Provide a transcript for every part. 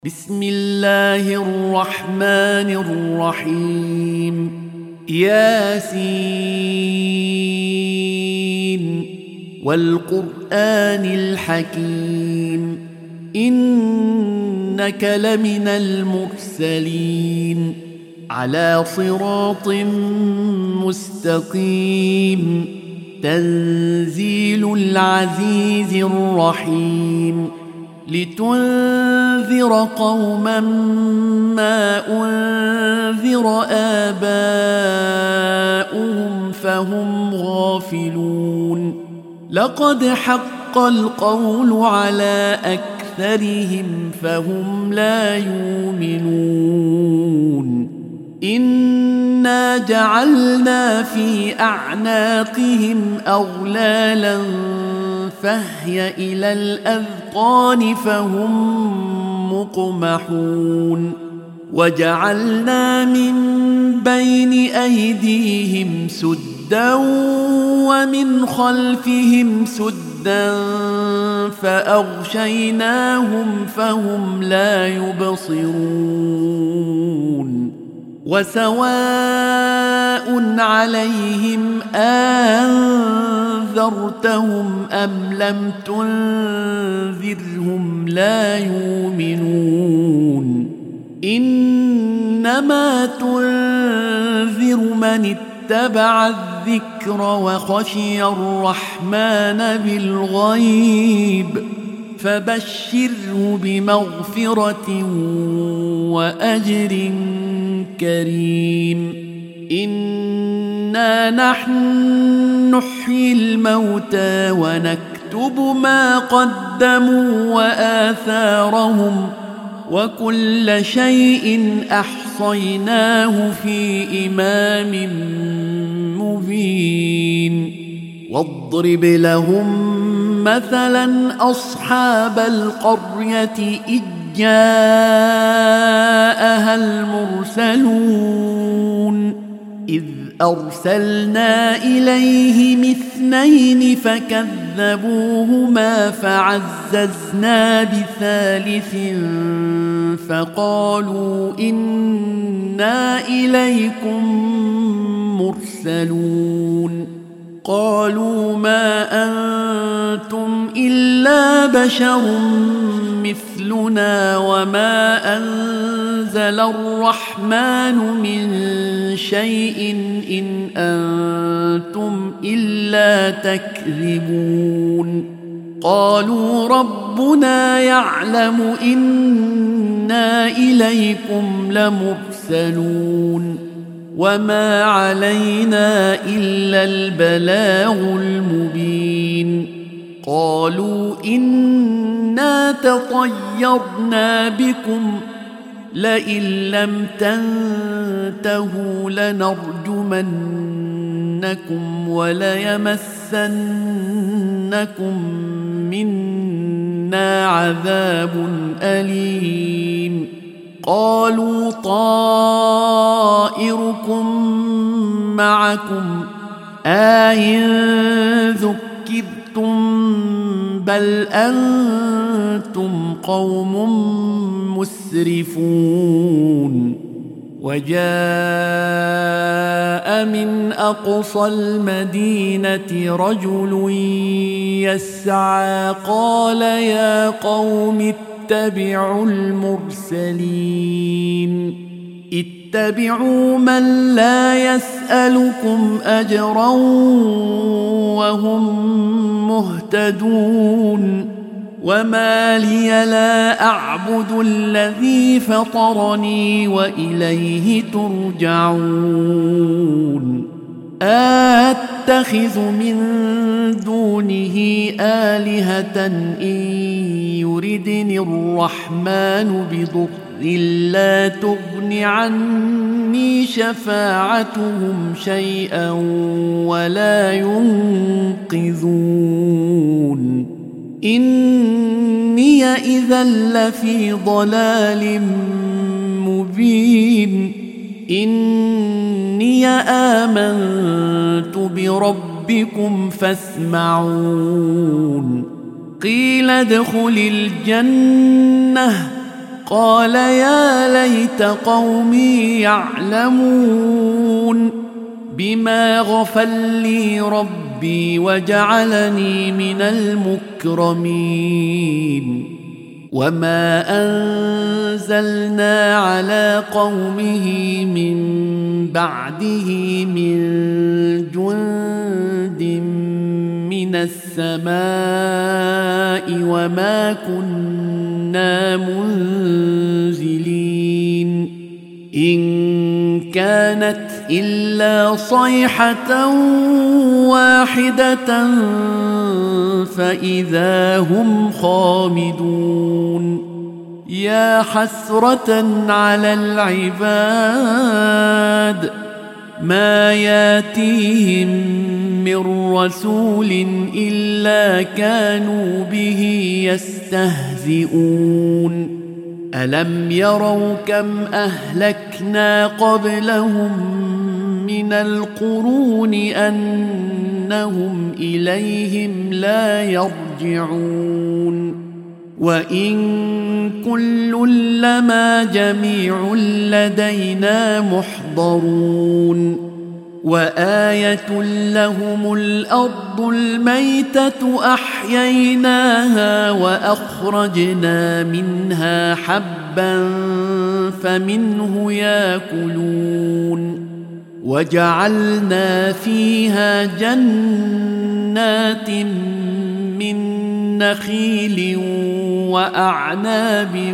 بسم الله الرحمن الرحيم. ياسين والقرآن الحكيم إنك لمن المرسلين على صراط مستقيم تنزيل العزيز الرحيم لتنذر قوما ما أنذر آباؤهم فهم غافلون لقد حق القول على أكثرهم فهم لا يؤمنون إنا جعلنا في أعناقهم أغلالا فهي إلى الأذقان فهم مقمحون وجعلنا من بين أيديهم سدا ومن خلفهم سدا فأغشيناهم فهم لا يبصرون وسواء عليهم أنذرتهم أم لم تنذرهم لا يؤمنون إنما تنذر من اتبع الذكر وخشي الرحمن بالغيب فبشره بمغفرة وأجر كريم إنا نحن نحيي الموتى ونكتب ما قدموا وآثارهم وكل شيء أحصيناه في إمام مبين واضرب لهم مثلا أصحاب القرية إذ جاءها المرسلون إذ أرسلنا إليهم اثنين فكذبوهما فعززنا بثالث فقالوا إنا إليكم مرسلون قالوا ما أنتم إلا بشر مثلنا وما أنزل الرحمن من شيء إن أنتم إلا تكذبون قالوا ربنا يعلم إنا إليكم لمرسلون وما علينا إلا البلاغ المبين قالوا إنا تطيرنا بكم لئن لم تنتهوا لنرجمنكم وليمسنكم منا عذاب أليم قالوا طائركم معكم أئن ذكرتم بل أنتم قوم مسرفون وجاء من أقصى المدينة رجل يسعى قال يا قوم اتبعوا المرسلين اتبعوا من لا يسألكم أجرا وهم مهتدون وما لي لا أعبد الذي فطرني وإليه ترجعون أتخذ من دونه آلهة إن يردني الرحمن بضر لا تغن عني شفاعتهم شيئا ولا ينقذون إني إذا لفي ضلال مبين إني آمنت بربكم فاسمعون قيل ادخل الجنة قال يا ليت قومي يعلمون بما غفر لي ربي وجعلني من المكرمين وما أنزلنا على قومه من بعده من جند من السماء وما كنا منزلين إن كانت إلا صيحة واحدة فإذا هم خامدون يا حسرة على العباد ما ياتيهم من رسول إلا كانوا به يستهزئون ألم يروا كم أهلكنا قبلهم من القرون أنهم إليهم لا يرجعون وإن كل لما جميع لدينا محضرون وآية لهم الأرض الميتة أحييناها وأخرجنا منها حبا فمنه يأكلون وجعلنا فيها جنات من نخيل وأعناب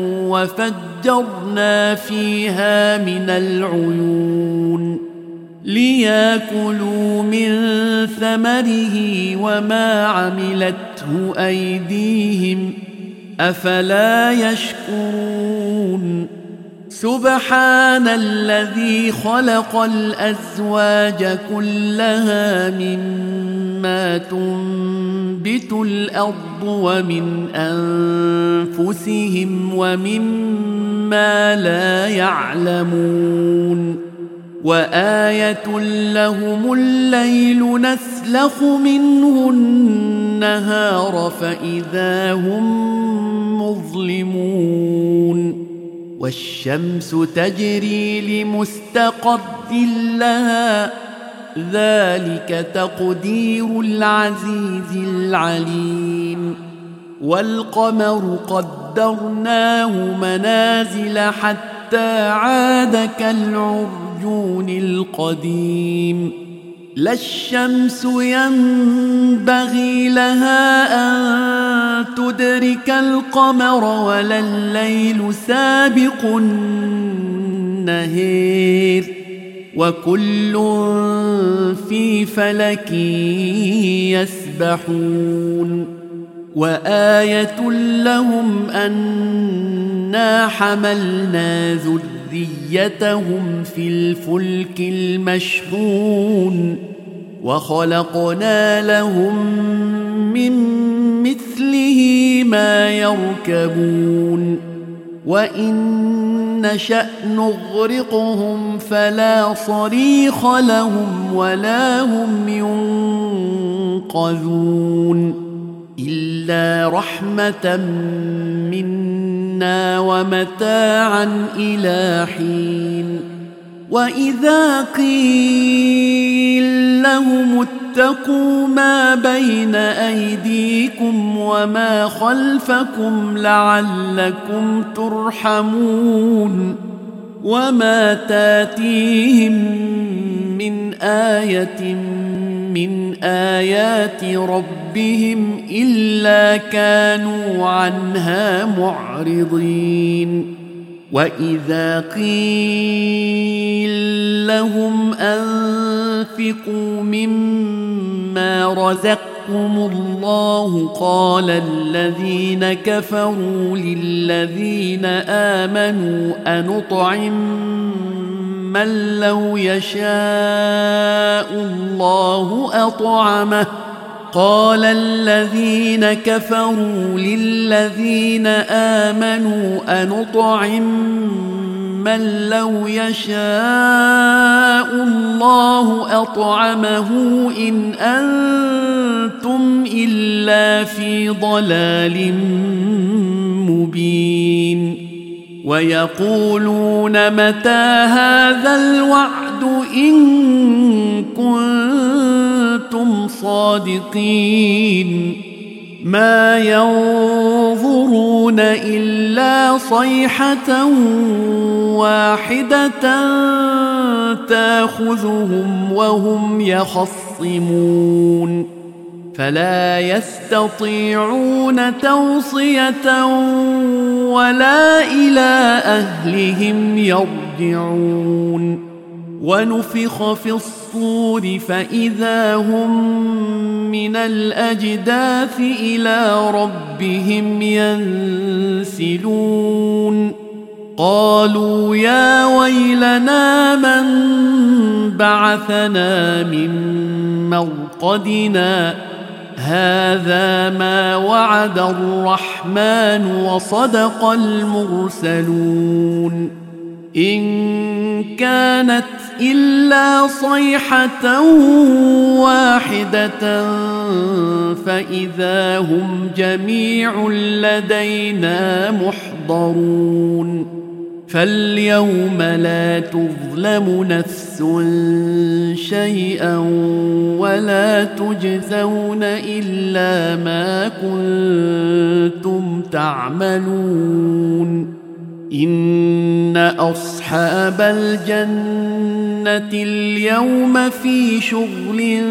وفجرنا فيها من العيون ليأكلوا من ثمره وما عملته أيديهم أفلا يشكرون سبحان الذي خلق الأزواج كلها مما تنبت الأرض ومن أنفسهم ومما لا يعلمون وآية لهم الليل نسلخ منه النهار فإذا هم مظلمون والشمس تجري لمستقر لها ذلك تقدير العزيز العليم والقمر قدرناه منازل حتى عاد كالعرجون القديم لا الشمس ينبغي لها أن تدرك القمر ولا الليل سابق النهار وكل في فلك يسبحون وآية لهم أنا حملنا ذريتهم في الفلك المشحون وخلقنا لهم من مثله ما يركبون وإن نشأ نغرقهم فلا صريخ لهم ولا هم ينقذون إلا رحمة منا ومتاعا إلى حين وإذا قيل لهم اتقوا ما بين أيديكم وما خلفكم لعلكم ترحمون وما تاتيهم من آية من آيات ربهم إلا كانوا عنها معرضين وإذا قيل لهم أنفقوا مما رزقكم الله قال الذين كفروا للذين آمنوا أنطعم من لو يشاء الله أطعمه قال الذين كفروا للذين آمنوا أنطعم من لو يشاء الله أطعمه إن أنتم إلا في ضلال مبين ويقولون متى هذا الوعد إن كنتم صادقين ما ينظرون إلا صيحة واحدة تأخذهم وهم يخصمون فلا يستطيعون توصية ولا إلى أهلهم يرجعون ونفخ في الصور فإذا هم من الأجداث إلى ربهم ينسلون قالوا يا ويلنا من بعثنا من مرقدنا هذا ما وعد الرحمن وصدق المرسلون إن كانت إلا صيحة واحدة فإذا هم جميع لدينا محضرون فاليوم لا تظلم نفس شيئا ولا تجزون إلا ما كنتم تعملون إن أصحاب الجنة اليوم في شغل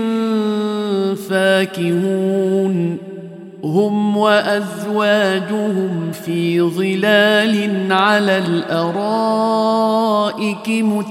فاكهون هم وأزواجهم في ظلال على الأرائك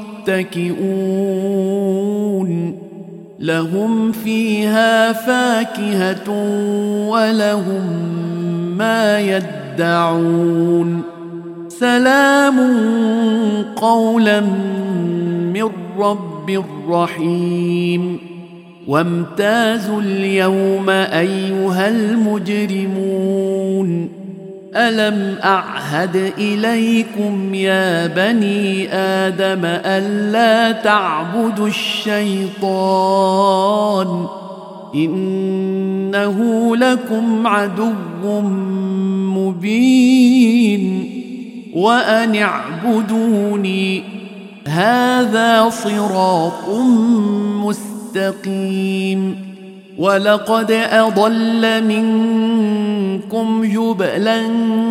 متكئون لهم فيها فاكهة ولهم ما يدعون سلام قولا من رب رحيم وامتازوا اليوم أيها المجرمون ألم أعهد إليكم يا بني آدم ألا تعبدوا الشيطان إنه لكم عدو مبين وأن اعبدوني هذا صراط مستقيم ولقد أضل منكم جبلا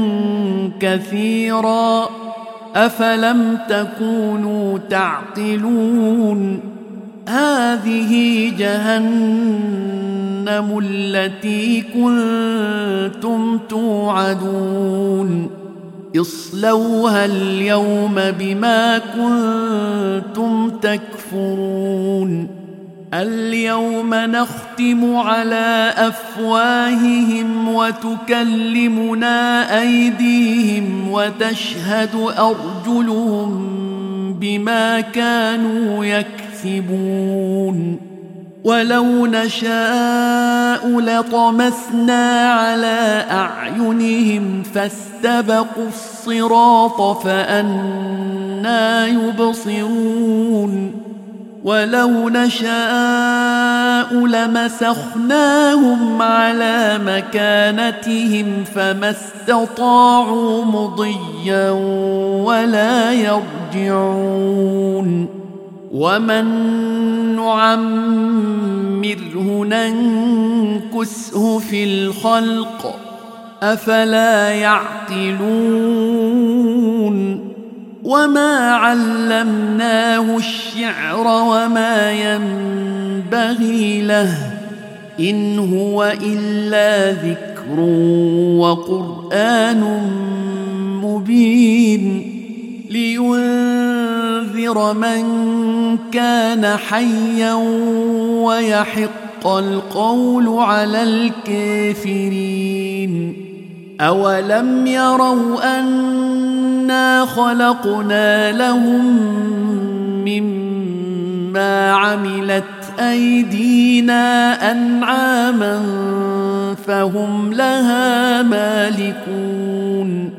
كثيرا أفلم تكونوا تعقلون هذه جهنم التي كنتم توعدون اصلوها اليوم بما كنتم تكفرون اليوم نختم على أفواههم وتكلمنا أيديهم وتشهد أرجلهم بما كانوا يكسبون ولو نشاء لطمسنا على أعينهم فاستبقوا الصراط فأنى يبصرون ولو نشاء لمسخناهم على مكانتهم فما استطاعوا مضيا ولا يرجعون ومن نعمره ننكسه في الخلق أفلا يعقلون وما علمناه الشعر وما ينبغي له إن هو إلا ذكر وقرآن مبين لينذر من كان حيا ويحق القول على الكافرين أولم يروا أنا خلقنا لهم مما عملت أيدينا أنعاما فهم لها مالكون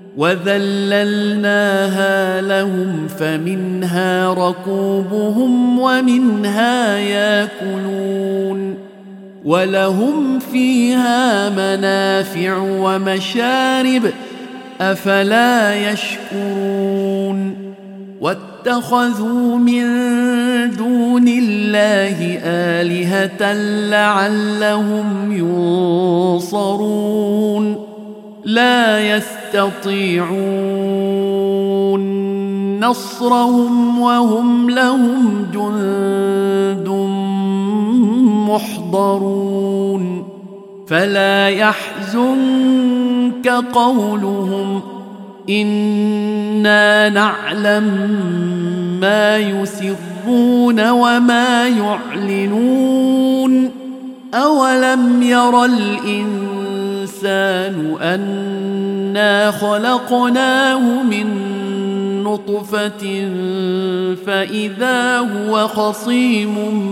وذللناها لهم فمنها ركوبهم ومنها ياكلون ولهم فيها منافع ومشارب أفلا يشكرون واتخذوا من دون الله آلهة لعلهم ينصرون لا يستطيعون نصرهم وهم لهم جند محضرون فلا يحزنك قولهم إنا نعلم ما يسرون وما يعلنون أولم ير الإنسان أنا خلقناه من نطفة فإذا هو خصيم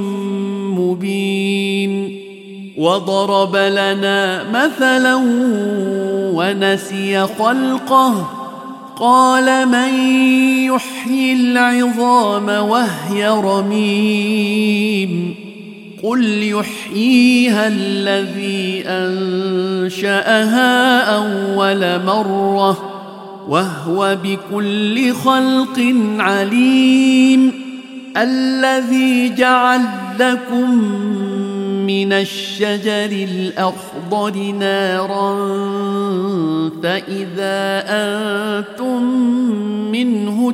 مبين وضرب لنا مثلا ونسي خلقه قال من يحيي العظام وهي رميم قل يحييها الذي أنشأها أول مرة وهو بكل خلق عليم الذي جعل لكم من الشجر الأخضر نارا فإذا أنتم منه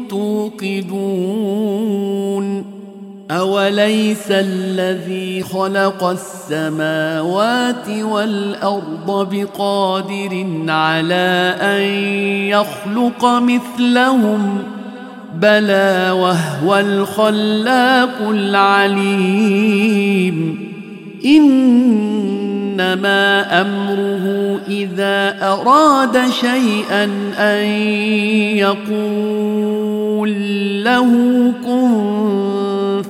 توقدون أوليس الذي خلق السماوات والأرض بقادر على أن يخلق مثلهم بلى وهو الخلاق العليم إنما أمره إذا أراد شيئا أن يقول له كن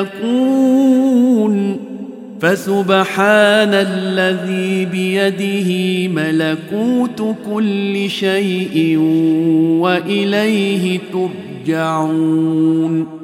فيكون فسبحان الذي بيده ملكوت كل شيء وإليه ترجعون